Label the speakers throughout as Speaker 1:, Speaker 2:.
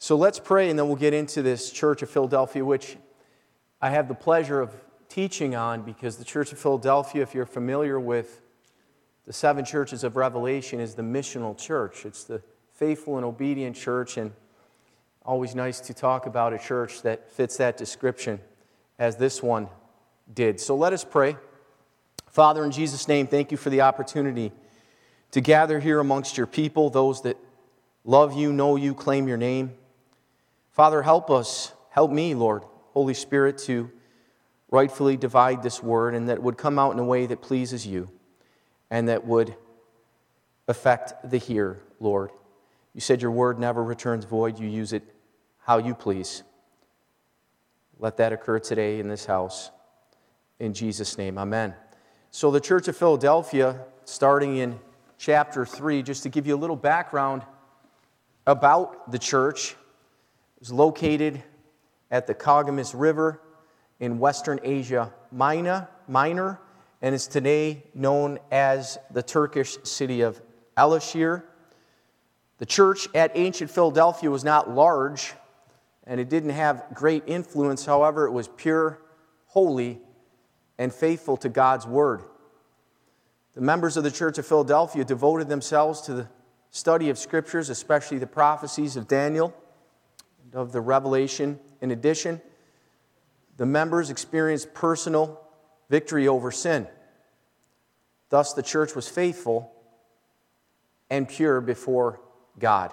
Speaker 1: So let's pray, and then we'll get into this Church of Philadelphia, which I have the pleasure of teaching on, because the Church of Philadelphia, if you're familiar with the 7 churches of Revelation, is the missional church. It's the faithful and obedient church, and always nice to talk about a church that fits that description as this one did. So let us pray. Father, in Jesus' name, thank you for the opportunity to gather here amongst your people, those that love you, know you, claim your name. Father, help us, help me, Lord, Holy Spirit, to rightfully divide this word, and that it would come out in a way that pleases you and that would affect the hearer, Lord. You said your word never returns void. You use it how you please. Let that occur today in this house. In Jesus' name, amen. So the Church of Philadelphia, starting in chapter 3, just to give you a little background about the church, is located at the Kaukasus River in Western Asia Minor, and is today known as the Turkish city of Elashir. The church at ancient Philadelphia was not large, and it didn't have great influence. However, it was pure, holy, and faithful to God's word. The members of the Church of Philadelphia devoted themselves to the study of Scriptures, especially the prophecies of Daniel and of the Revelation. In addition, the members experienced personal victory over sin. Thus, the church was faithful and pure before God.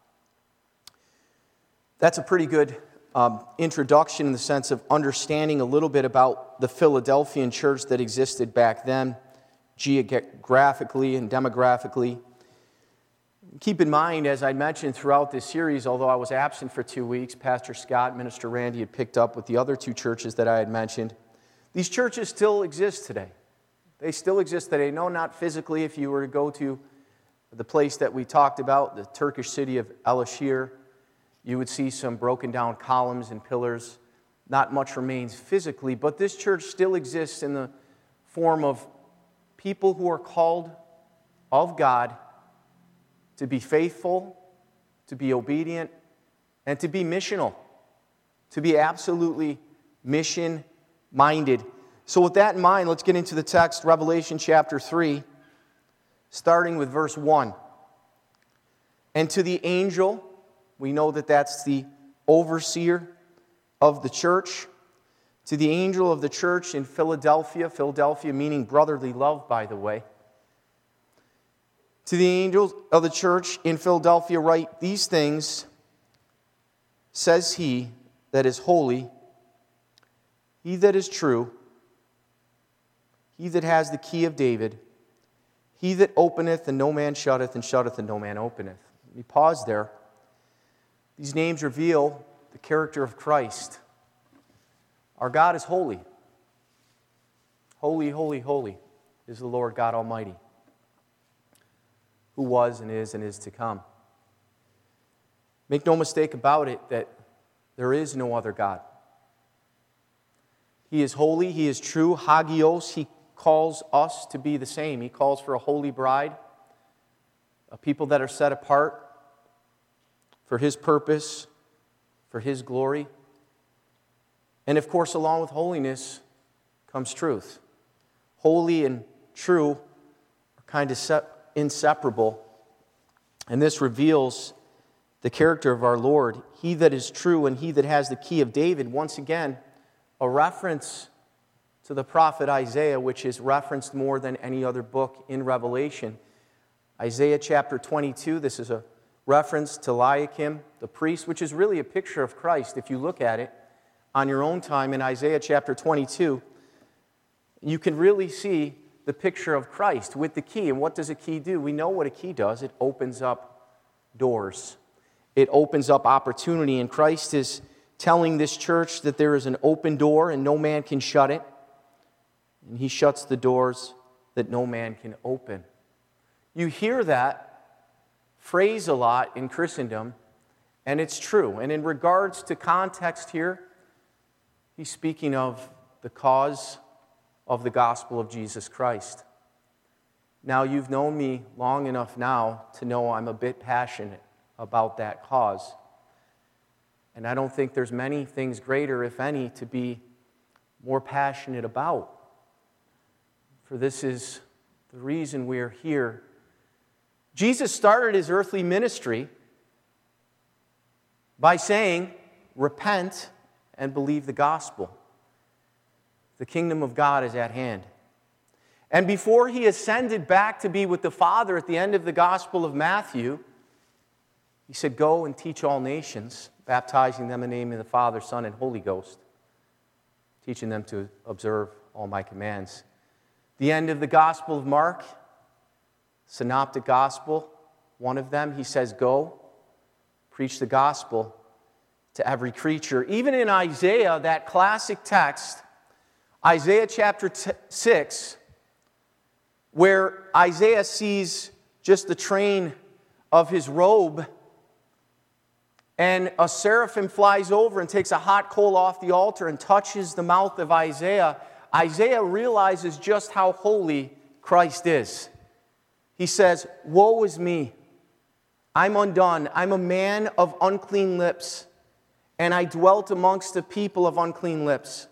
Speaker 1: That's a pretty good introduction in the sense of understanding a little bit about the Philadelphian church that existed back then, geographically and demographically. Keep in mind, as I mentioned throughout this series, although I was absent for 2 weeks, Pastor Scott and Minister Randy had picked up with the other 2 churches that I had mentioned. These churches still exist today. They still exist today. No, not physically. If you were to go to the place that we talked about, the Turkish city of Elashir, you would see some broken down columns and pillars. Not much remains physically, but this church still exists in the form of people who are called of God to be faithful, to be obedient, and to be missional, to be absolutely mission-minded. So with that in mind, let's get into the text, Revelation chapter 3, starting with verse 1. And to the angel, we know that that's the overseer of the church, to the angel of the church in Philadelphia, Philadelphia meaning brotherly love, by the way. To the angel of the church in Philadelphia write, these things says he that is holy, he that is true, he that has the key of David, he that openeth and no man shutteth, and shutteth and no man openeth. Let me pause there. These names reveal the character of Christ. Our God is holy. Holy, holy, holy is the Lord God Almighty, who was and is to come. Make no mistake about it that there is no other God. He is holy, he is true, hagios. He calls us to be the same. He calls for a holy bride, a people that are set apart for his purpose, for his glory. And of course, along with holiness comes truth. Holy and true are kind of inseparable. And this reveals the character of our Lord. He that is true and he that has the key of David. Once again, a reference to the prophet Isaiah, which is referenced more than any other book in Revelation. Isaiah chapter 22, this is a reference to Eliakim, the priest, which is really a picture of Christ. If you look at it on your own time in Isaiah chapter 22, you can really see the picture of Christ with the key. And what does a key do? We know what a key does. It opens up doors. It opens up opportunity. And Christ is telling this church that there is an open door and no man can shut it. And he shuts the doors that no man can open. You hear that phrase a lot in Christendom, and it's true. And in regards to context here, he's speaking of the cause of the gospel of Jesus Christ. Now, you've known me long enough now to know I'm a bit passionate about that cause. And I don't think there's many things greater, if any, to be more passionate about. For this is the reason we are here. Jesus started his earthly ministry by saying, repent and believe the gospel. The kingdom of God is at hand. And before he ascended back to be with the Father at the end of the Gospel of Matthew, he said, go and teach all nations, baptizing them in the name of the Father, Son, and Holy Ghost, teaching them to observe all my commands. The end of the Gospel of Mark, Synoptic Gospel, one of them, he says, go, preach the gospel to every creature. Even in Isaiah, that classic text, Isaiah chapter 6, where Isaiah sees just the train of his robe, and a seraphim flies over and takes a hot coal off the altar and touches the mouth of Isaiah. Isaiah realizes just how holy Christ is. He says, woe is me. I'm undone. I'm a man of unclean lips, and I dwelt amongst the people of unclean lips.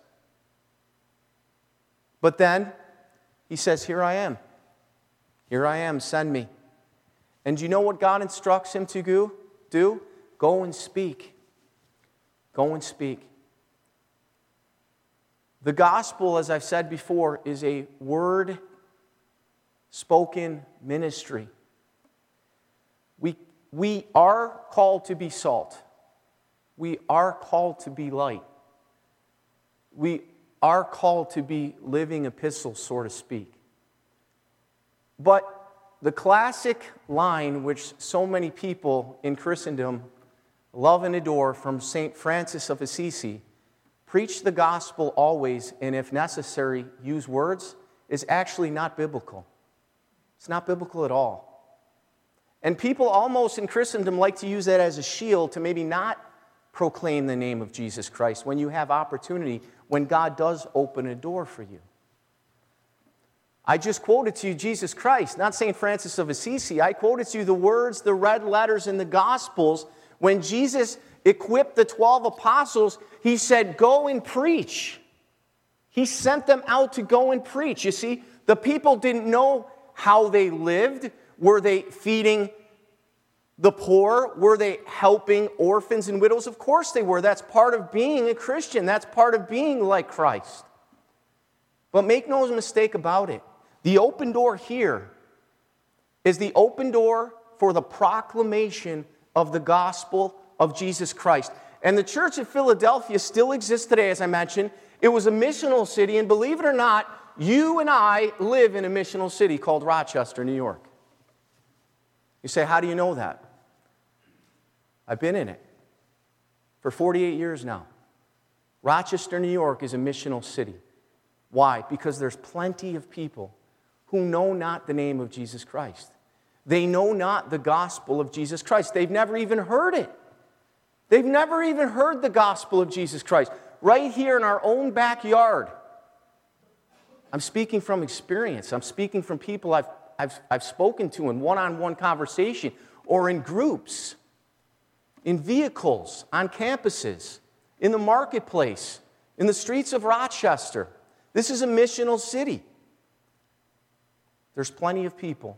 Speaker 1: But then he says, here I am. Here I am, send me. And do you know what God instructs him to do? Go and speak. Go and speak. The gospel, as I've said before, is a word-spoken ministry. We are called to be salt. We are called to be light. We are called to be living epistles, so to speak. But the classic line which so many people in Christendom love and adore from St. Francis of Assisi, preach the gospel always, and if necessary, use words, is actually not biblical. It's not biblical at all. And people almost in Christendom like to use that as a shield to maybe not proclaim the name of Jesus Christ when you have opportunity, when God does open a door for you. I just quoted to you Jesus Christ, not St. Francis of Assisi. I quoted to you the words, the red letters in the Gospels. When Jesus equipped the 12 apostles, he said, go and preach. He sent them out to go and preach. You see, the people didn't know how they lived. Were they feeding the poor? Were they helping orphans and widows? Of course they were. That's part of being a Christian. That's part of being like Christ. But make no mistake about it. The open door here is the open door for the proclamation of the gospel of Jesus Christ. And the Church of Philadelphia still exists today, as I mentioned. It was a missional city, and believe it or not, you and I live in a missional city called Rochester, New York. You say, how do you know that? I've been in it for 48 years now. Rochester, New York is a missional city. Why? Because there's plenty of people who know not the name of Jesus Christ. They know not the gospel of Jesus Christ. They've never even heard it. They've never even heard the gospel of Jesus Christ. Right here in our own backyard. I'm speaking from experience. I'm speaking from people I've spoken to in one-on-one conversation or in groups, in vehicles, on campuses, in the marketplace, in the streets of Rochester. This is a missional city. There's plenty of people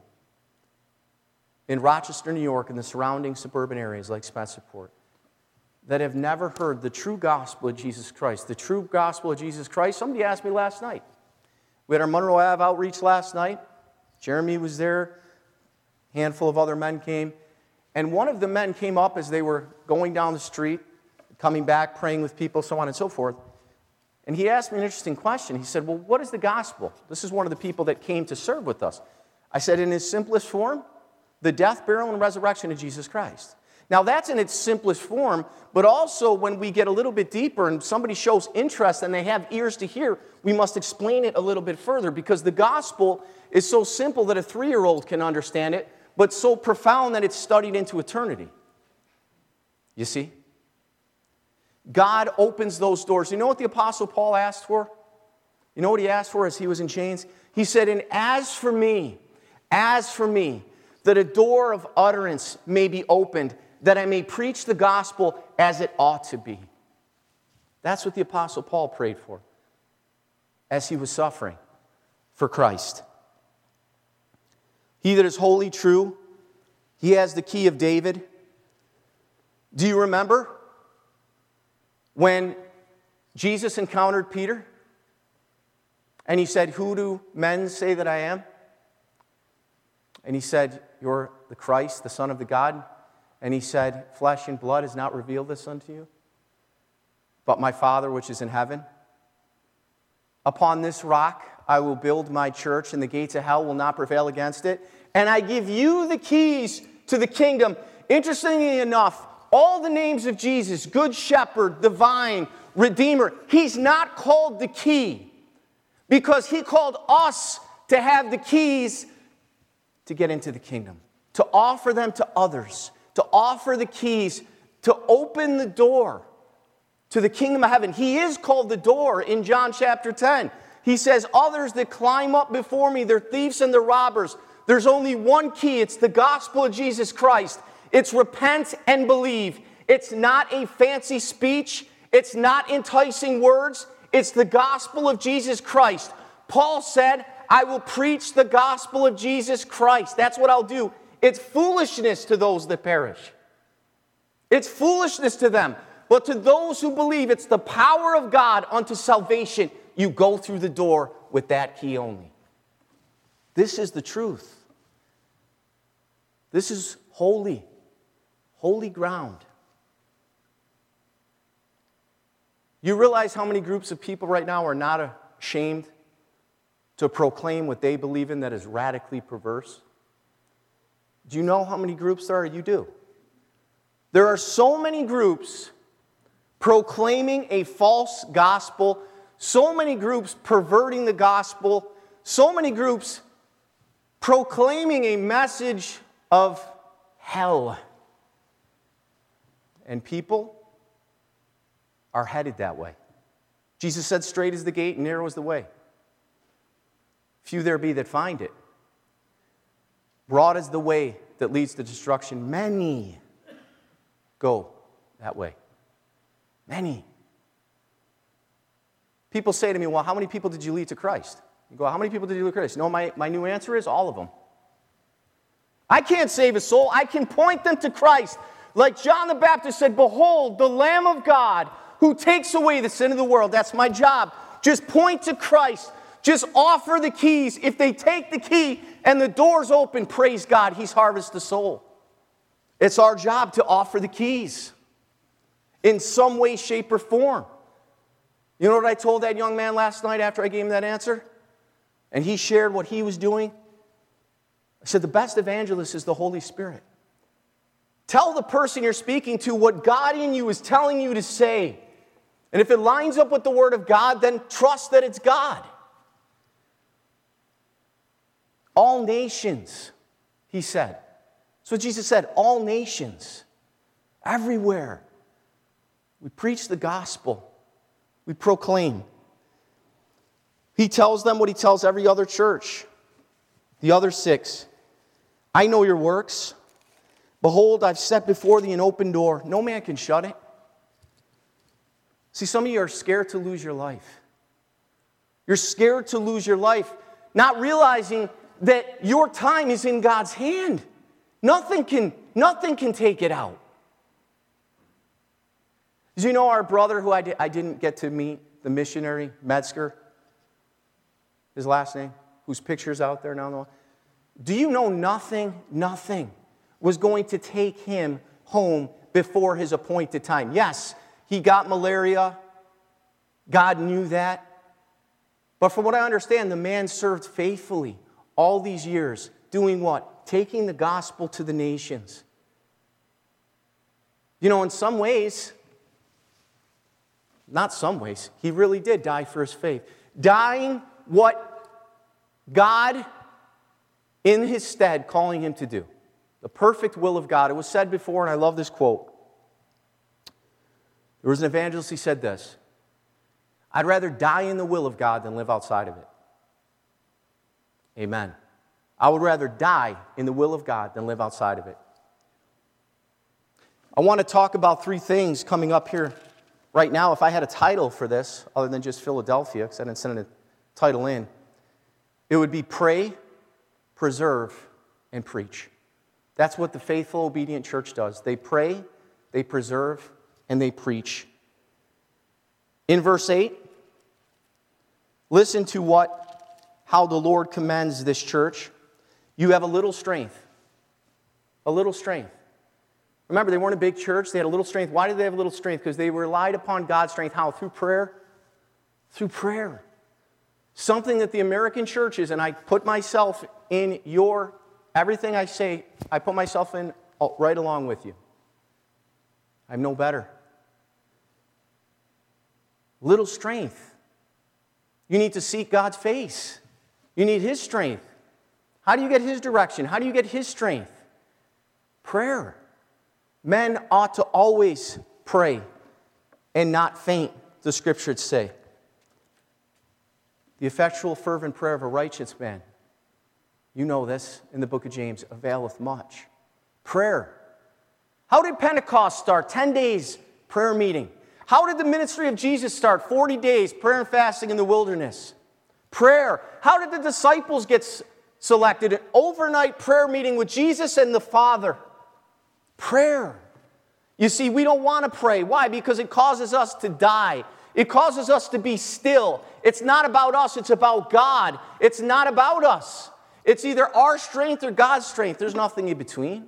Speaker 1: in Rochester, New York, and the surrounding suburban areas like Spencerport that have never heard the true gospel of Jesus Christ. The true gospel of Jesus Christ. Somebody asked me last night. We had our Monroe Ave outreach last night. Jeremy was there. A handful of other men came. And one of the men came up as they were going down the street, coming back, praying with people, so on and so forth. And he asked me an interesting question. He said, well, what is the gospel? This is one of the people that came to serve with us. I said, in its simplest form, the death, burial, and resurrection of Jesus Christ. Now, that's in its simplest form, but also when we get a little bit deeper and somebody shows interest and they have ears to hear, we must explain it a little bit further because the gospel is so simple that a 3-year-old can understand it, but so profound that it's studied into eternity. You see? God opens those doors. You know what the Apostle Paul asked for? You know what he asked for as he was in chains? He said, and as for me, that a door of utterance may be opened, that I may preach the gospel as it ought to be. That's what the Apostle Paul prayed for as he was suffering for Christ. He that is wholly true, he has the key of David. Do you remember when Jesus encountered Peter and he said, "Who do men say that I am?" And he said, "You're the Christ, the Son of the God." And he said, "Flesh and blood has not revealed this unto you, but my Father which is in heaven. Upon this rock I will build my church, and the gates of hell will not prevail against it. And I give you the keys to the kingdom." Interestingly enough, all the names of Jesus, Good Shepherd, Divine, Redeemer, he's not called the key because he called us to have the keys to get into the kingdom, to offer them to others, to offer the keys, to open the door to the kingdom of heaven. He is called the door in John chapter 10. He says, "Others that climb up before me, they're thieves and they're robbers." There's only one key. It's the gospel of Jesus Christ. It's repent and believe. It's not a fancy speech. It's not enticing words. It's the gospel of Jesus Christ. Paul said, "I will preach the gospel of Jesus Christ." That's what I'll do. It's foolishness to those that perish. It's foolishness to them. But to those who believe, it's the power of God unto salvation. You go through the door with that key only. This is the truth. This is holy ground. You realize how many groups of people right now are not ashamed to proclaim what they believe in that is radically perverse? Do you know how many groups there are? You do. There are so many groups proclaiming a false gospel, so many groups perverting the gospel, so many groups proclaiming a message of hell. And people are headed that way. Jesus said, "Straight is the gate and narrow is the way. Few there be that find it. Broad is the way that leads to destruction. Many go that way." Many. People say to me, "Well, how many people did you lead to Christ?" You go, "How many people did you lead to Christ?" No, my new answer is all of them. I can't save a soul. I can point them to Christ. Like John the Baptist said, "Behold, the Lamb of God who takes away the sin of the world." That's my job. Just point to Christ. Just offer the keys. If they take the key and the door's open, praise God, he's harvested the soul. It's our job to offer the keys in some way, shape, or form. You know what I told that young man last night after I gave him that answer? And he shared what he was doing. I said, the best evangelist is the Holy Spirit. Tell the person you're speaking to what God in you is telling you to say. And if it lines up with the Word of God, then trust that it's God. All nations, he said. That's what Jesus said. All nations. Everywhere. We preach the gospel. We proclaim. He tells them what he tells every other church. The other 6. I know your works. Behold, I've set before thee an open door. No man can shut it. See, some of you are scared to lose your life. You're scared to lose your life, not realizing that your time is in God's hand. Nothing can take it out. Did you know our brother who I didn't get to meet, the missionary, Metzger, his last name, whose picture's out there now? Do you know nothing was going to take him home before his appointed time? Yes, he got malaria. God knew that. But from what I understand, the man served faithfully all these years. Doing what? Taking the gospel to the nations. You know, in some ways, not some ways, he really did die for his faith. Dying what God, in his stead, calling him to do. The perfect will of God. It was said before, and I love this quote. There was an evangelist who said this: I'd rather die in the will of God than live outside of it. Amen. I would rather die in the will of God than live outside of it. I want to talk about three things coming up here right now. If I had a title for this, other than just Philadelphia, because I didn't send a title in, it would be Pray, Preserve, and Preach. That's what the faithful, obedient church does. They pray, they preserve, and they preach. In verse 8, listen to how the Lord commends this church. You have a little strength. A little strength. Remember, they weren't a big church. They had a little strength. Why did they have a little strength? Because they relied upon God's strength. How? Through prayer? Through prayer. Something that the American churches, and I put myself in everything I say, I put myself in right along with you. I'm no better. Little strength. You need to seek God's face. You need His strength. How do you get His direction? How do you get His strength? Prayer. Men ought to always pray and not faint, the Scriptures say. The effectual, fervent prayer of a righteous man, you know this in the book of James, availeth much. Prayer. How did Pentecost start? 10 days, prayer meeting. How did the ministry of Jesus start? 40 days, prayer and fasting in the wilderness. Prayer. How did the disciples get selected? An overnight prayer meeting with Jesus and the Father. Prayer. You see, we don't want to pray. Why? Because it causes us to die. It causes us to be still. It's not about us, it's about God. It's not about us. It's either our strength or God's strength. There's nothing in between.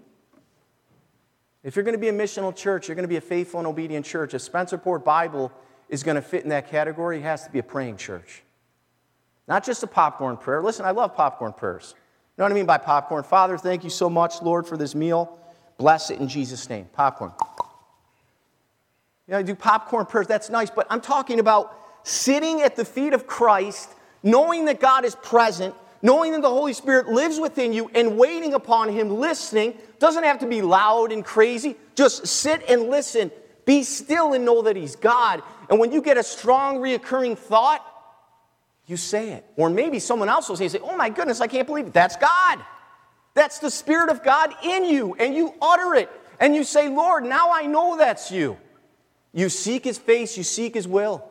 Speaker 1: If you're going to be a missional church, you're going to be a faithful and obedient church. If Spencerport Bible is going to fit in that category, it has to be a praying church. Not just a popcorn prayer. Listen, I love popcorn prayers. You know what I mean by popcorn? Father, thank you so much, Lord, for this meal. Bless it in Jesus' name. Popcorn. You know, I do popcorn prayers. That's nice. But I'm talking about sitting at the feet of Christ, knowing that God is present, knowing that the Holy Spirit lives within you, and waiting upon Him, listening. Doesn't have to be loud and crazy. Just sit and listen. Be still and know that He's God. And when you get a strong, reoccurring thought, you say it. Or maybe someone else will say, oh my goodness, I can't believe it. That's God. That's the Spirit of God in you. And you utter it. And you say, Lord, now I know that's you. You seek His face. You seek His will.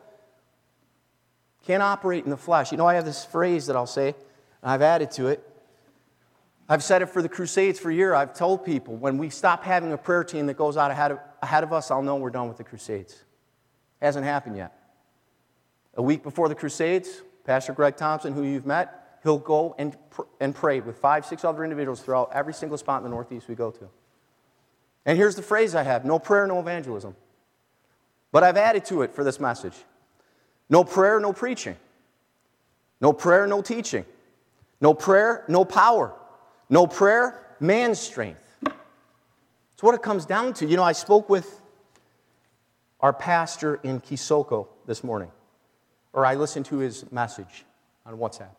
Speaker 1: Can't operate in the flesh. You know, I have this phrase that I'll say, and I've added to it. I've said it for the Crusades for a year. I've told people, when we stop having a prayer team that goes out ahead of us, I'll know we're done with the Crusades. Hasn't happened yet. A week before the Crusades, Pastor Greg Thompson, who you've met, he'll go and pray with 5-6 other individuals throughout every single spot in the Northeast we go to. And here's the phrase I have: no prayer, no evangelism. But I've added to it for this message: no prayer, no preaching. No prayer, no teaching. No prayer, no power. No prayer, man's strength. That's what it comes down to. You know, I spoke with our pastor in Kisoko this morning, or I listened to his message on WhatsApp.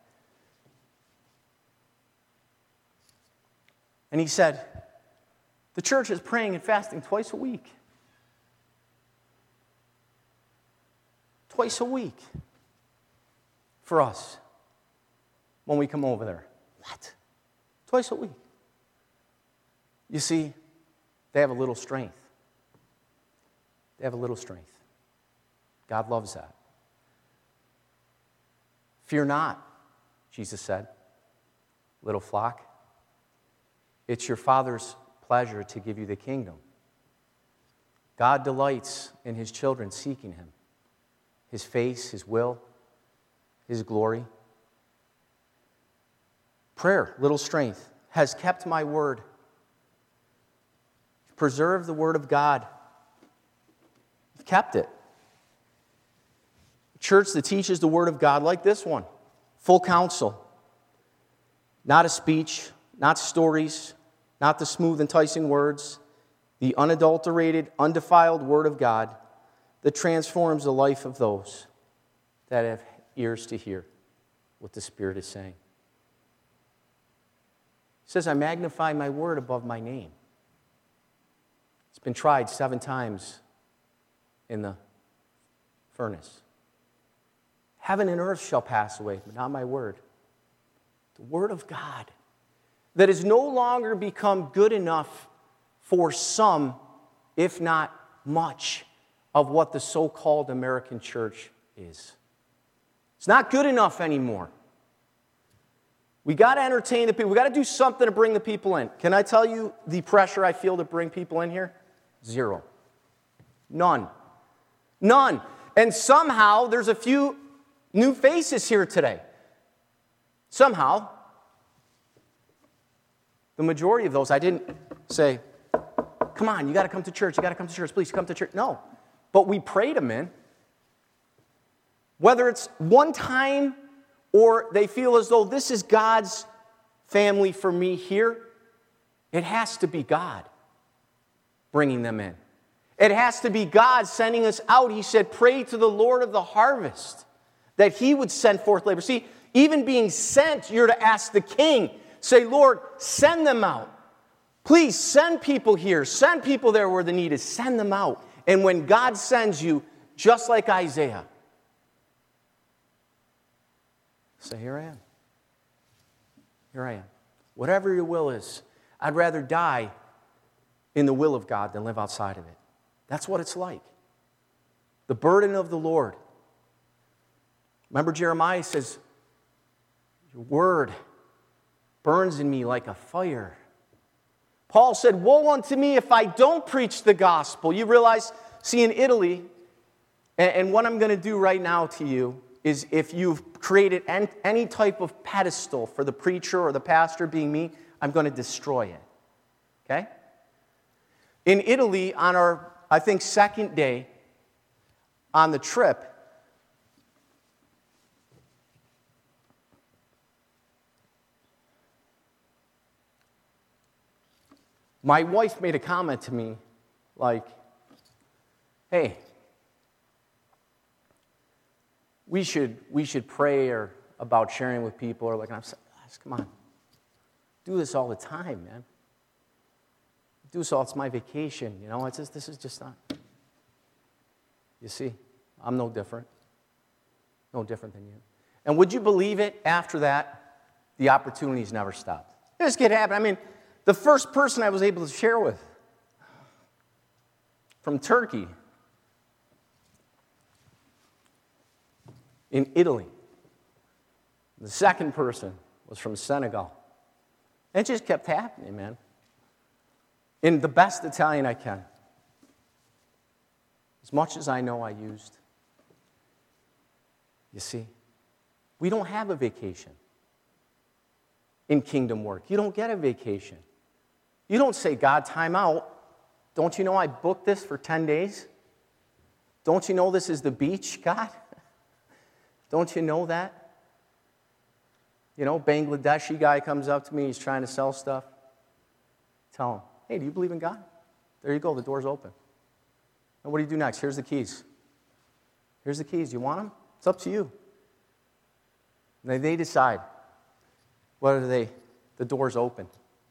Speaker 1: And he said, the church is praying and fasting twice a week. Twice a week for us when we come over there. What? Twice a week. You see, they have a little strength. They have a little strength. God loves that. Fear not, Jesus said, little flock. It's your Father's pleasure to give you the kingdom. God delights in His children seeking Him, His face, His will, His glory. Prayer, little strength, has kept my word. Preserve the word of God. You've kept it. A church that teaches the word of God like this one. Full counsel. Not a speech, not stories, not the smooth, enticing words. The unadulterated, undefiled word of God that transforms the life of those that have ears to hear what the Spirit is saying. It says, I magnify my word above my name. It's been tried 7 times in the furnace. Heaven and earth shall pass away, but not my word. The word of God that has no longer become good enough for some if not much, of what the so-called American church is. It's not good enough anymore. We got to entertain the people. We got to do something to bring the people in. Can I tell you the pressure I feel to bring people in here? Zero. None. None. And somehow there's a few new faces here today. Somehow, the majority of those, I didn't say, come on, you got to come to church. You got to come to church. Please come to church. No. But we prayed them in. Whether it's one time or they feel as though this is God's family for me here, it has to be God bringing them in. It has to be God sending us out. He said, pray to the Lord of the harvest that He would send forth labor. See, even being sent, you're to ask the King. Say, Lord, send them out. Please send people here. Send people there where the need is. Send them out. And when God sends you, just like Isaiah, say, here I am. Here I am. Whatever your will is, I'd rather die in the will of God than live outside of it. That's what it's like. The burden of the Lord. Remember Jeremiah says, your word burns in me like a fire. Paul said, woe unto me if I don't preach the gospel. You realize, see, in Italy, and what I'm going to do right now to you is if you've created any type of pedestal for the preacher or the pastor being me, I'm going to destroy it. Okay? In Italy, on our, I think, second day on the trip, my wife made a comment to me like, hey, we should pray or about sharing with people. Or like, I'm saying, come on, do this all the time, man. Do this all, it's my vacation, you know. It's just, this is just not. You see, I'm no different. No different than you. And would you believe it, after that, the opportunities never stopped. This could happen. I mean, the first person I was able to share with from Turkey, in Italy. The second person was from Senegal. And it just kept happening, man. In the best Italian I can. As much as I know I used. You see, we don't have a vacation in kingdom work. You don't get a vacation. You don't say, God, time out. Don't you know I booked this for 10 days? Don't you know this is the beach, God? Don't you know that? You know, Bangladeshi guy comes up to me, he's trying to sell stuff. Tell him, hey, do you believe in God? There you go, the door's open. And what do you do next? Here's the keys. Here's the keys. You want them? It's up to you. And they decide whether the door's open.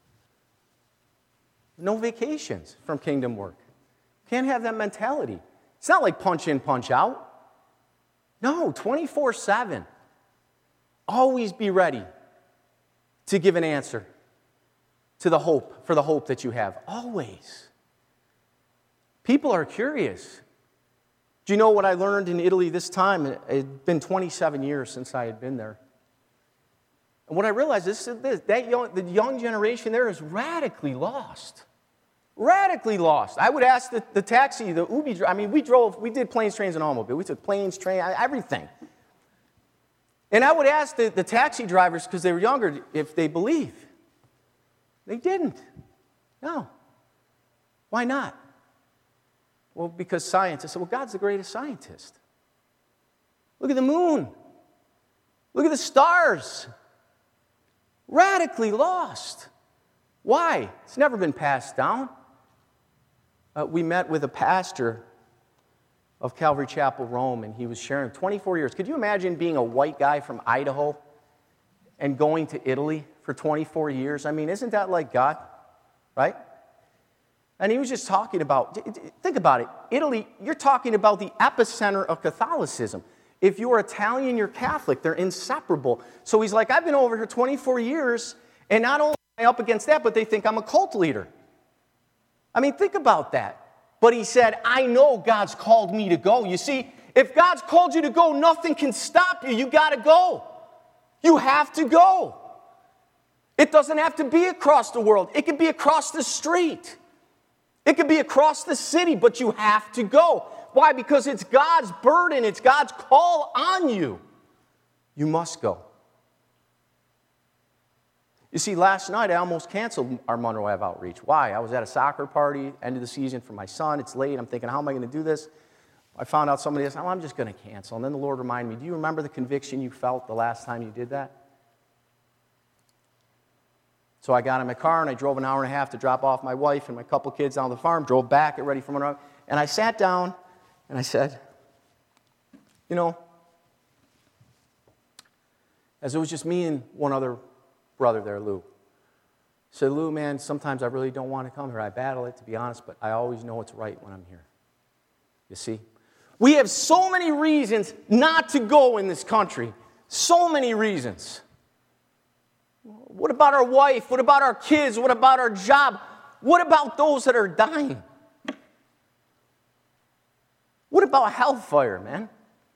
Speaker 1: No vacations from kingdom work. Can't have that mentality. It's not like punch in, punch out. No, 24/7. Always be ready to give an answer to the hope, for the hope that you have. Always. People are curious. Do you know what I learned in Italy this time? It had been 27 years since I had been there. And what I realized is the young generation there is radically lost. Radically lost. I would ask the taxi, the Uber, I mean, we did planes, trains, and automobile. We took planes, train, everything. And I would ask the taxi drivers, because they were younger, if they believe. They didn't. No. Why not? Well, because science. I said, well, God's the greatest scientist. Look at the moon. Look at the stars. Radically lost. Why? It's never been passed down. We met with a pastor of Calvary Chapel, Rome, and he was sharing 24 years. Could you imagine being a white guy from Idaho and going to Italy for 24 years? I mean, isn't that like God, right? And he was just talking about, think about it, Italy, you're talking about the epicenter of Catholicism. If you're Italian, you're Catholic. They're inseparable. So he's like, I've been over here 24 years, and not only am I up against that, but they think I'm a cult leader. I mean, think about that. But he said, I know God's called me to go. You see, if God's called you to go, nothing can stop you. You got to go. You have to go. It doesn't have to be across the world. It could be across the street. It could be across the city, but you have to go. Why? Because it's God's burden. It's God's call on you. You must go. You see, last night I almost canceled our Monroe Ave outreach. Why? I was at a soccer party, end of the season for my son. It's late. I'm thinking, how am I going to do this? I found out somebody said, I'm just going to cancel. And then the Lord reminded me, do you remember the conviction you felt the last time you did that? So I got in my car and I drove an hour and a half to drop off my wife and my couple kids down the farm, drove back, get ready for Monroe. And I sat down and I said, you know, as it was just me and one other brother there, Lou. I said, Lou, man, sometimes I really don't want to come here. I battle it, to be honest, but I always know it's right when I'm here. You see? We have so many reasons not to go in this country. So many reasons. What about our wife? What about our kids? What about our job? What about those that are dying? What about hellfire, man?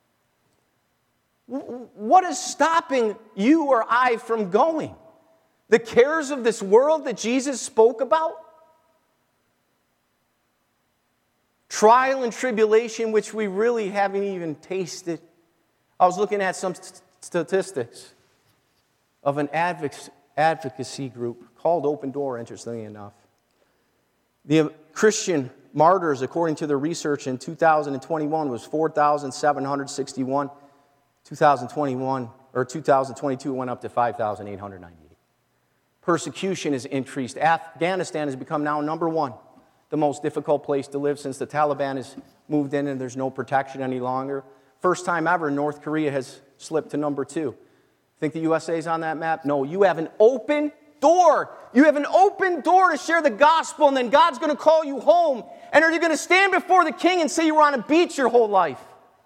Speaker 1: What is stopping you or I from going? The cares of this world that Jesus spoke about? Trial and tribulation, which we really haven't even tasted. I was looking at some statistics of an advocacy group called Open Door, interestingly enough. The Christian martyrs, according to their research in 2021, was 4,761. 2022 went up to 5,898. Persecution has increased. Afghanistan has become now number one, the most difficult place to live since the Taliban has moved in and there's no protection any longer. First time ever, North Korea has slipped to number 2. Think the USA is on that map? No, you have an open door. You have an open door to share the gospel, and then God's going to call you home. And are you going to stand before the king and say you were on a beach your whole life?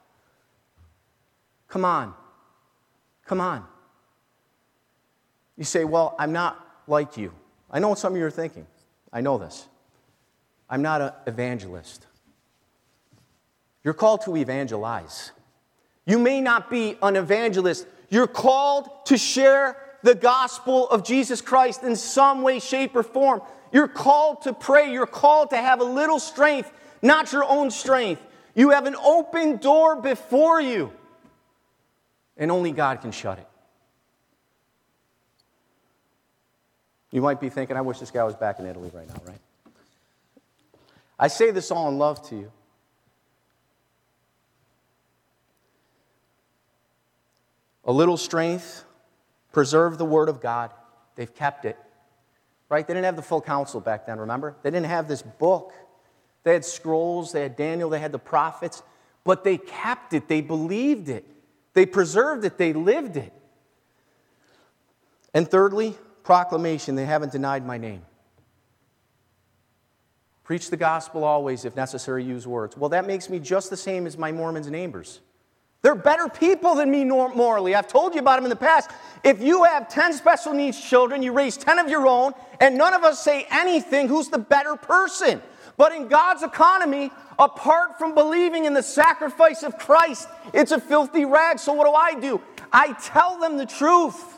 Speaker 1: Come on. Come on. You say, well, I'm not like you. I know what some of you are thinking. I know this. I'm not an evangelist. You're called to evangelize. You may not be an evangelist. You're called to share the gospel of Jesus Christ in some way, shape, or form. You're called to pray. You're called to have a little strength, not your own strength. You have an open door before you, and only God can shut it. You might be thinking, I wish this guy was back in Italy right now, right? I say this all in love to you. A little strength, preserve the Word of God. They've kept it, right? They didn't have the full counsel back then, remember? They didn't have this book. They had scrolls, they had Daniel, they had the prophets, but they kept it, they believed it, they preserved it, they lived it. And thirdly, proclamation, they haven't denied my name. Preach the gospel always, if necessary, use words. Well, that makes me just the same as my Mormons neighbors. They're better people than me morally. I've told you about them in the past. If you have 10 special needs children, you raise 10 of your own, and none of us say anything, who's the better person? But in God's economy, apart from believing in the sacrifice of Christ, it's a filthy rag. So what do? I tell them the truth.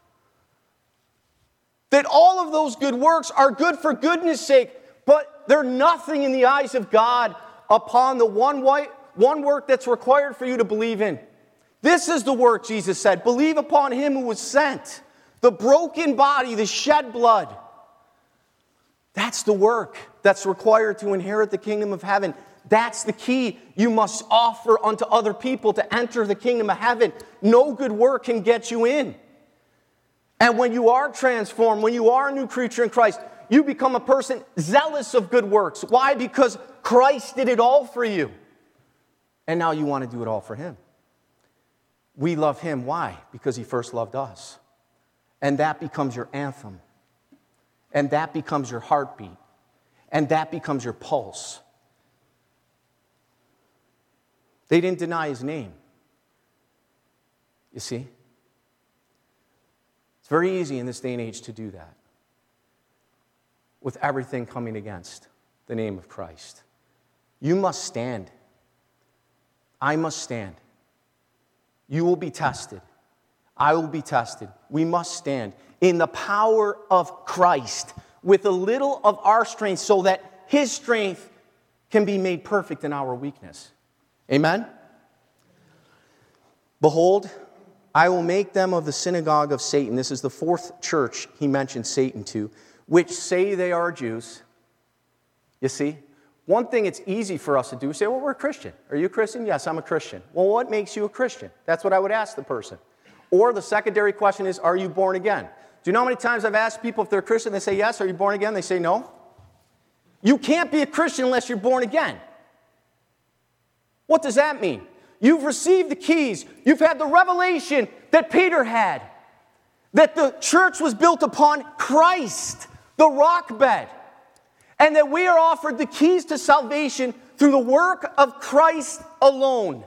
Speaker 1: That all of those good works are good for goodness sake, but they're nothing in the eyes of God upon the one work that's required for you to believe in. This is the work, Jesus said. Believe upon him who was sent. The broken body, the shed blood. That's the work that's required to inherit the kingdom of heaven. That's the key you must offer unto other people to enter the kingdom of heaven. No good work can get you in. And when you are transformed, when you are a new creature in Christ, you become a person zealous of good works. Why? Because Christ did it all for you. And now you want to do it all for him. We love him. Why? Because he first loved us. And that becomes your anthem. And that becomes your heartbeat. And that becomes your pulse. They didn't deny his name. You see? It's very easy in this day and age to do that. With everything coming against the name of Christ. You must stand. I must stand. You will be tested. I will be tested. We must stand in the power of Christ with a little of our strength so that His strength can be made perfect in our weakness. Amen? Behold, I will make them of the synagogue of Satan. This is the fourth church he mentioned Satan to, which say they are Jews. You see? One thing it's easy for us to do is say, well, we're a Christian. Are you a Christian? Yes, I'm a Christian. Well, what makes you a Christian? That's what I would ask the person. Or the secondary question is, are you born again? Do you know how many times I've asked people if they're a Christian? They say yes. Are you born again? They say no. You can't be a Christian unless you're born again. What does that mean? You've received the keys. You've had the revelation that Peter had, that the church was built upon Christ, the rock bed, and that we are offered the keys to salvation through the work of Christ alone.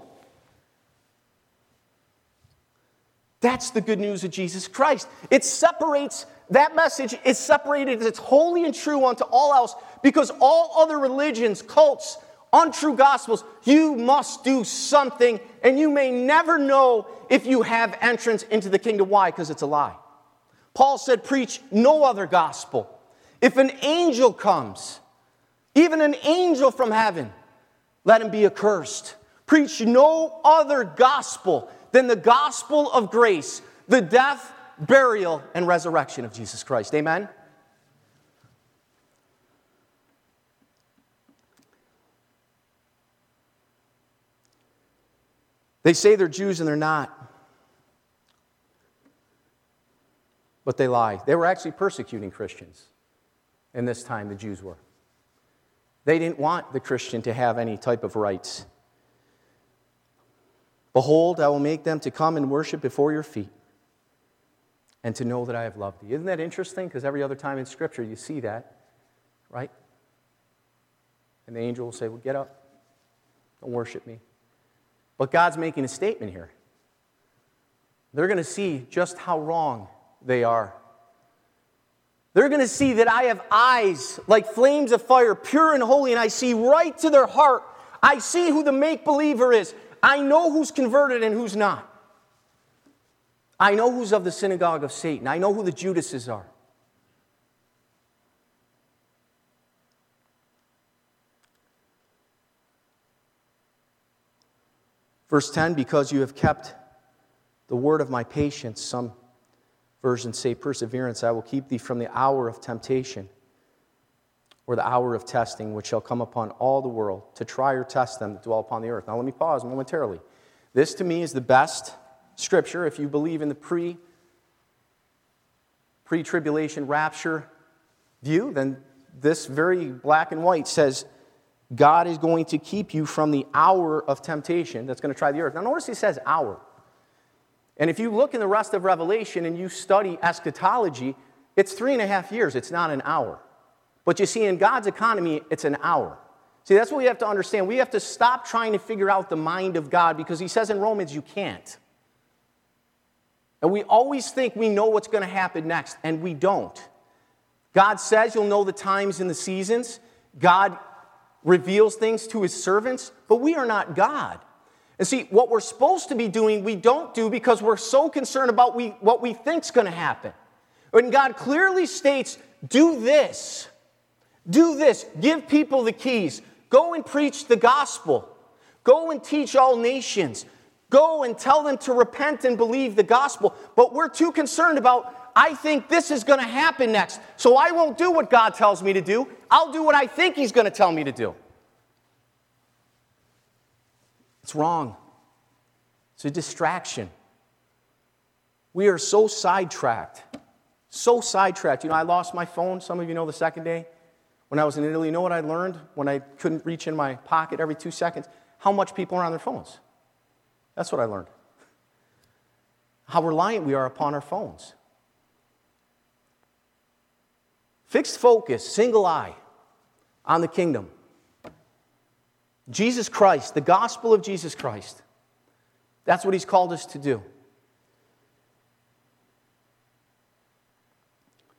Speaker 1: That's the good news of Jesus Christ. It separates, that message is separated, it's holy and true unto all else, because all other religions, cults, untrue gospels, you must do something, and you may never know if you have entrance into the kingdom. Why? Because it's a lie. Paul said, preach no other gospel. If an angel comes, even an angel from heaven, let him be accursed. Preach no other gospel than the gospel of grace, the death, burial, and resurrection of Jesus Christ. Amen? They say they're Jews and they're not. But they lie. They were actually persecuting Christians in this time, the Jews were. They didn't want the Christian to have any type of rights. Behold, I will make them to come and worship before your feet and to know that I have loved thee. Isn't that interesting? Because every other time in Scripture you see that, right? And the angel will say, well, get up. Don't worship me. But God's making a statement here. They're going to see just how wrong they are. They're going to see that I have eyes like flames of fire, pure and holy, and I see right to their heart. I see who the make-believer is. I know who's converted and who's not. I know who's of the synagogue of Satan. I know who the Judases are. Verse 10, because you have kept the word of my patience, some versions say perseverance, I will keep thee from the hour of temptation or the hour of testing, which shall come upon all the world to try or test them that dwell upon the earth. Now let me pause momentarily. This to me is the best scripture if you believe in the pre-tribulation rapture view, then this very black and white says God is going to keep you from the hour of temptation that's going to try the earth. Now notice he says hour. And if you look in the rest of Revelation and you study eschatology, it's 3.5 years. It's not an hour. But you see, in God's economy, it's an hour. See, that's what we have to understand. We have to stop trying to figure out the mind of God because he says in Romans, you can't. And we always think we know what's going to happen next, and we don't. God says you'll know the times and the seasons. God reveals things to his servants, but we are not God. And see, what we're supposed to be doing, we don't do because we're so concerned about what we think's going to happen. When God clearly states, do this, give people the keys, go and preach the gospel, go and teach all nations, go and tell them to repent and believe the gospel. But we're too concerned about, I think this is going to happen next, so I won't do what God tells me to do. I'll do what I think he's going to tell me to do. It's wrong. It's a distraction. We are so sidetracked. So sidetracked. You know, I lost my phone. Some of you know the second day. When I was in Italy, you know what I learned when I couldn't reach in my pocket every 2 seconds? How much people are on their phones. That's what I learned. How reliant we are upon our phones. Fixed focus, single eye on the kingdom. Jesus Christ, the gospel of Jesus Christ. That's what he's called us to do.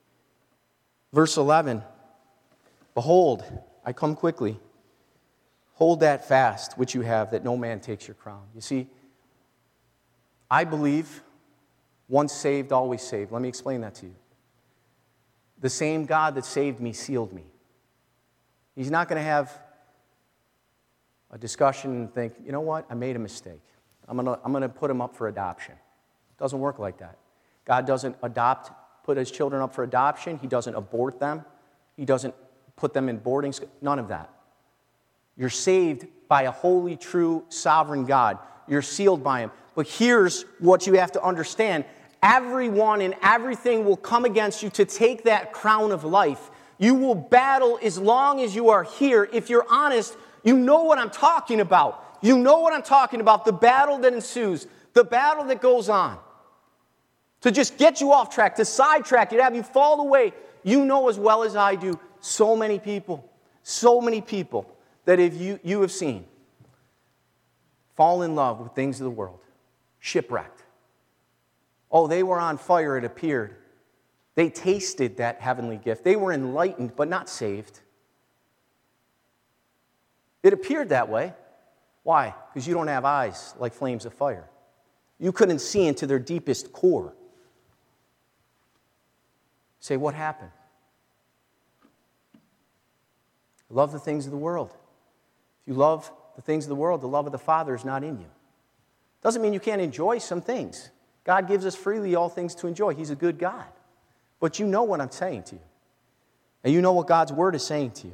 Speaker 1: Verse 11, behold, I come quickly. Hold that fast which you have, that no man takes your crown. You see, I believe once saved, always saved. Let me explain that to you. The same God that saved me sealed me. He's not going to have a discussion and think, you know what, I made a mistake. I'm going to put him up for adoption. It doesn't work like that. God doesn't put his children up for adoption. He doesn't abort them. He doesn't put them in boarding school. None of that. You're saved by a holy, true, sovereign God. You're sealed by him. But here's what you have to understand. Everyone and everything will come against you to take that crown of life. You will battle as long as you are here. If you're honest, you know what I'm talking about. You know what I'm talking about, the battle that ensues, the battle that goes on. To just get you off track, to sidetrack you, to have you fall away. You know as well as I do, so many people that if you have seen fall in love with things of the world, shipwrecked. Oh, they were on fire, it appeared. They tasted that heavenly gift. They were enlightened, but not saved. It appeared that way. Why? Because you don't have eyes like flames of fire. You couldn't see into their deepest core. Say, what happened? Love the things of the world. If you love the things of the world, the love of the Father is not in you. Doesn't mean you can't enjoy some things. God gives us freely all things to enjoy. He's a good God. But you know what I'm saying to you. And you know what God's Word is saying to you.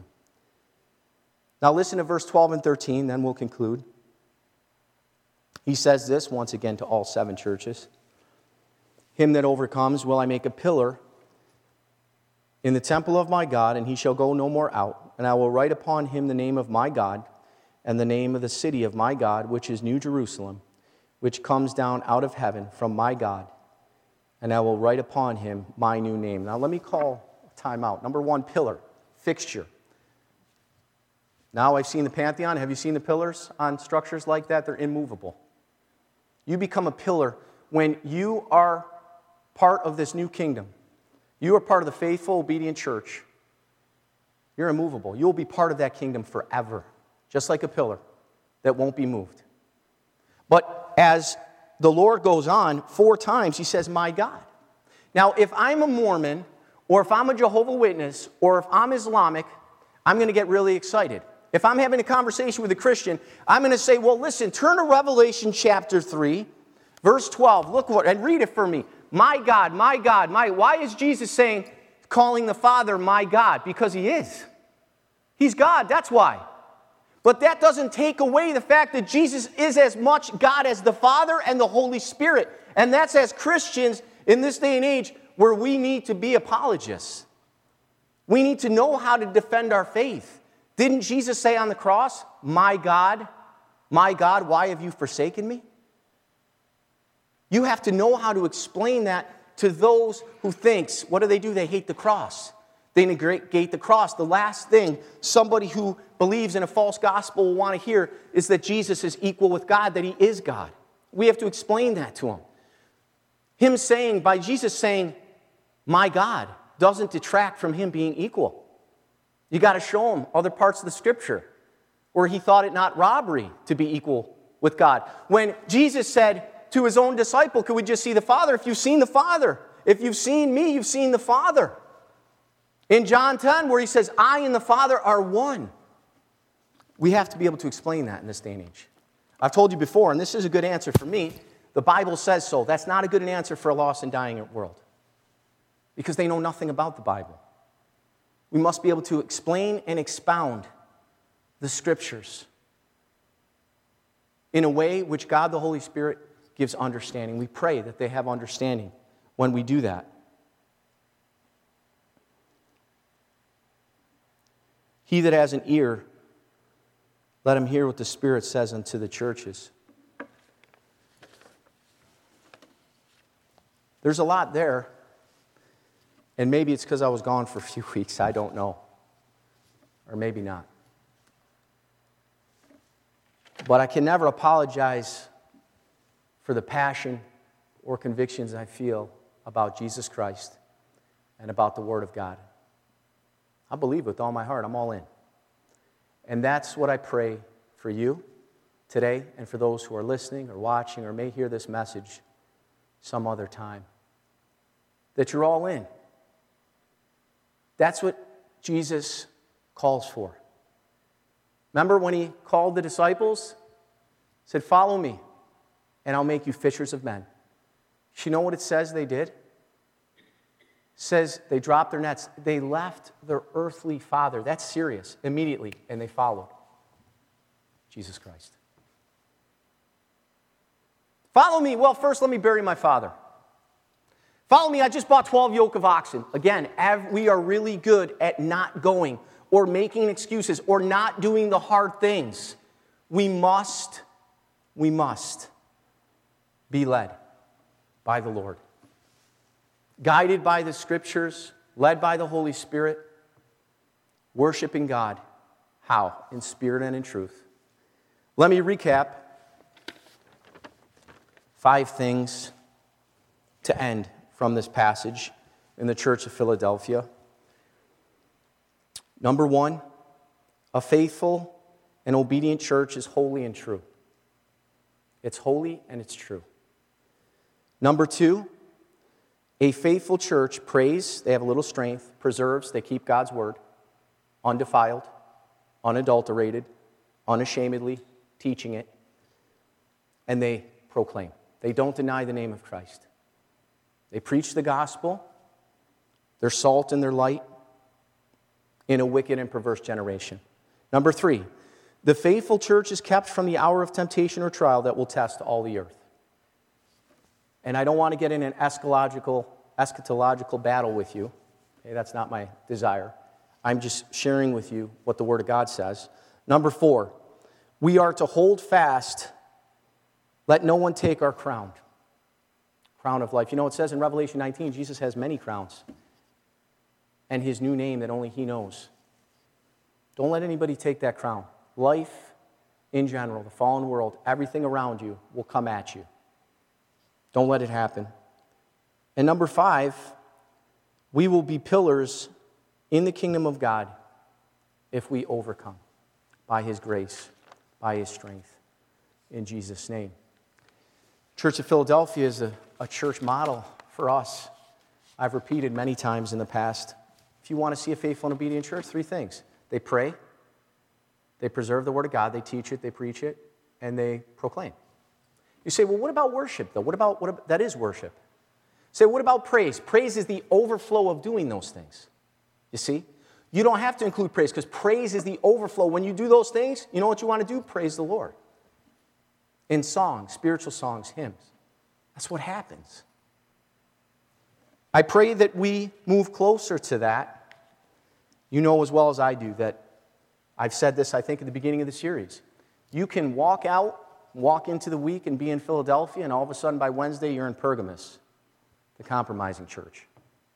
Speaker 1: Now listen to verse 12 and 13, then we'll conclude. He says this once again to all 7 churches. Him that overcomes will I make a pillar in the temple of my God, and he shall go no more out. And I will write upon him the name of my God, and the name of the city of my God, which is New Jerusalem, which comes down out of heaven from my God. And I will write upon him my new name. Now let me call time out. Number 1, pillar, fixture. Now I've seen the Pantheon. Have you seen the pillars on structures like that? They're immovable. You become a pillar when you are part of this new kingdom. You are part of the faithful, obedient church. You're immovable. You'll be part of that kingdom forever, just like a pillar that won't be moved. But as the Lord goes on, 4 times he says, my God. Now, if I'm a Mormon, or if I'm a Jehovah's Witness, or if I'm Islamic, I'm going to get really excited. If I'm having a conversation with a Christian, I'm going to say, well, listen, turn to Revelation chapter 3, verse 12. Look what, and read it for me. My God, my God, my. Why is Jesus calling the Father my God? Because he is. He's God, that's why. But that doesn't take away the fact that Jesus is as much God as the Father and the Holy Spirit. And that's as Christians in this day and age where we need to be apologists. We need to know how to defend our faith. Didn't Jesus say on the cross, my God, why have you forsaken me? You have to know how to explain that to those who thinks, what do? They hate the cross. They negate the cross. The last thing somebody who believes in a false gospel will want to hear is that Jesus is equal with God, that he is God. We have to explain that to them. By Jesus saying, my God, doesn't detract from him being equal. You got to show them other parts of the Scripture where he thought it not robbery to be equal with God. When Jesus said to his own disciple, could we just see the Father? If you've seen the Father, if you've seen me, you've seen the Father. In John 10, where he says, I and the Father are one. We have to be able to explain that in this day and age. I've told you before, and this is a good answer for me, the Bible says so. That's not a good answer for a lost and dying world, because they know nothing about the Bible. We must be able to explain and expound the Scriptures in a way which God the Holy Spirit gives understanding. We pray that they have understanding when we do that. He that has an ear, let him hear what the Spirit says unto the churches. There's a lot there, and maybe it's because I was gone for a few weeks, I don't know. Or maybe not. But I can never apologize for the passion or convictions I feel about Jesus Christ and about the Word of God. I believe with all my heart. I'm all in. And that's what I pray for you today and for those who are listening or watching or may hear this message some other time. That you're all in. That's what Jesus calls for. Remember when he called the disciples? He said, follow me, and I'll make you fishers of men. You know what it says they did? It says they dropped their nets. They left their earthly father. That's serious. Immediately, and they followed Jesus Christ. Follow me. Well, first let me bury my father. Follow me. I just bought 12 yoke of oxen. Again, we are really good at not going or making excuses or not doing the hard things. We must be led by the Lord. Guided by the Scriptures, led by the Holy Spirit, worshiping God. How? In spirit and in truth. Let me recap 5 things to end from this passage in the Church of Philadelphia. Number 1, a faithful and obedient church is holy and true. It's holy and it's true. Number 2, a faithful church prays, they have a little strength, preserves, they keep God's word, undefiled, unadulterated, unashamedly teaching it, and they proclaim. They don't deny the name of Christ. They preach the gospel, they're salt and they're light in a wicked and perverse generation. Number 3, the faithful church is kept from the hour of temptation or trial that will test all the earth. And I don't want to get in an eschatological battle with you. Okay, that's not my desire. I'm just sharing with you what the Word of God says. Number 4, we are to hold fast, let no one take our crown of life. You know, it says in Revelation 19, Jesus has many crowns and his new name that only he knows. Don't let anybody take that crown. Life in general, the fallen world, everything around you will come at you. Don't let it happen. And number 5, we will be pillars in the kingdom of God if we overcome by his grace, by his strength, in Jesus' name. Church of Philadelphia is a church model for us. I've repeated many times in the past. If you want to see a faithful and obedient church, 3 things. They pray, they preserve the Word of God, they teach it, they preach it, and they proclaim. You say, well, what about worship, though? What about that is worship. Say, what about praise? Praise is the overflow of doing those things. You see? You don't have to include praise because praise is the overflow. When you do those things, you know what you want to do? Praise the Lord. In songs, spiritual songs, hymns. That's what happens. I pray that we move closer to that. You know as well as I do that I've said this, I think, at the beginning of the series. You can walk into the week and be in Philadelphia, and all of a sudden by Wednesday you're in Pergamos, the compromising church.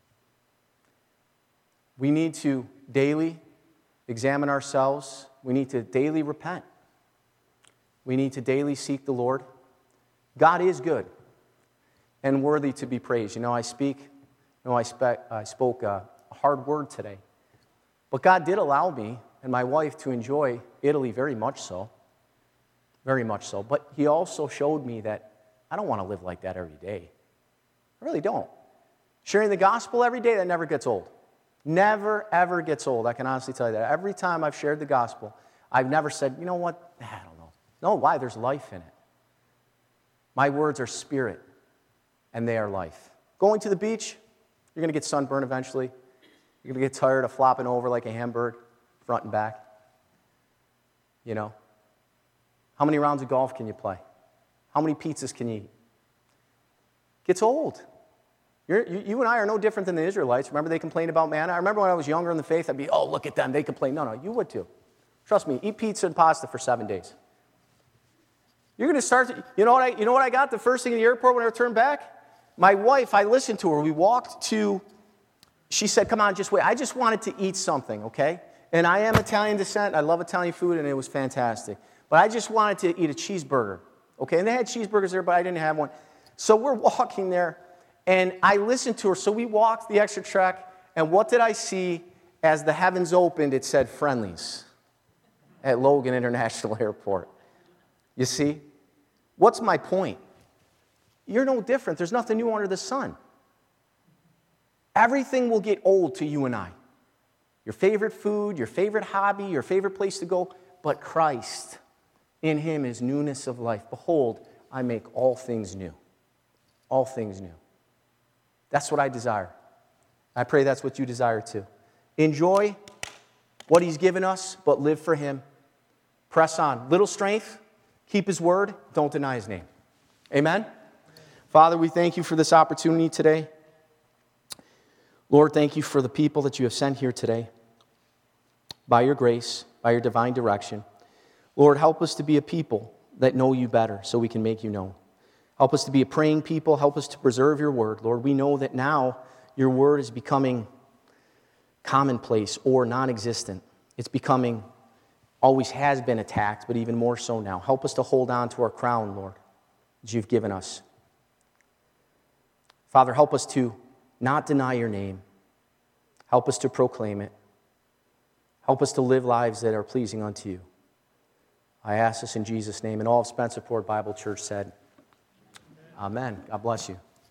Speaker 1: We need to daily examine ourselves. We need to daily repent. We need to daily seek the Lord. God is good and worthy to be praised. You know, I spoke a hard word today. But God did allow me and my wife to enjoy Italy very much so. Very much so. But he also showed me that I don't want to live like that every day. I really don't. Sharing the gospel every day, that never gets old. Never, ever gets old. I can honestly tell you that. Every time I've shared the gospel, I've never said, you know what? I don't know. No, why? There's life in it. My words are spirit, and they are life. Going to the beach, you're going to get sunburned eventually. You're going to get tired of flopping over like a Hamburg, front and back. You know? How many rounds of golf can you play? How many pizzas can you eat? Gets old. You and I are no different than the Israelites. Remember they complained about manna? I remember when I was younger in the faith, I'd be, oh, look at them, they complain. No, you would too. Trust me, eat pizza and pasta for 7 days. You're going to start to, you know what I got the first thing in the airport when I returned back? My wife, I listened to her. We walked to, she said, come on, just wait. I just wanted to eat something, okay? And I am Italian descent. I love Italian food, and it was fantastic. But I just wanted to eat a cheeseburger, okay? And they had cheeseburgers there, but I didn't have one. So we're walking there, and I listened to her. So we walked the extra trek, and what did I see as the heavens opened? It said Friendly's. at Logan International Airport. You see? What's my point? You're no different. There's nothing new under the sun. Everything will get old to you and I. Your favorite food, your favorite hobby, your favorite place to go, but Christ, in him is newness of life. Behold, I make all things new. All things new. That's what I desire. I pray that's what you desire too. Enjoy what he's given us, but live for him. Press on. Little strength, keep his word, don't deny his name. Amen? Father, we thank you for this opportunity today. Lord, thank you for the people that you have sent here today. By your grace, by your divine direction. Lord, help us to be a people that know you better so we can make you known. Help us to be a praying people. Help us to preserve your word. Lord, we know that now your word is becoming commonplace or non-existent. It's becoming, always has been attacked, but even more so now. Help us to hold on to our crown, Lord, that you've given us. Father, help us to not deny your name. Help us to proclaim it. Help us to live lives that are pleasing unto you. I ask this in Jesus' name. And all of Spencerport Bible Church said, Amen. God bless you.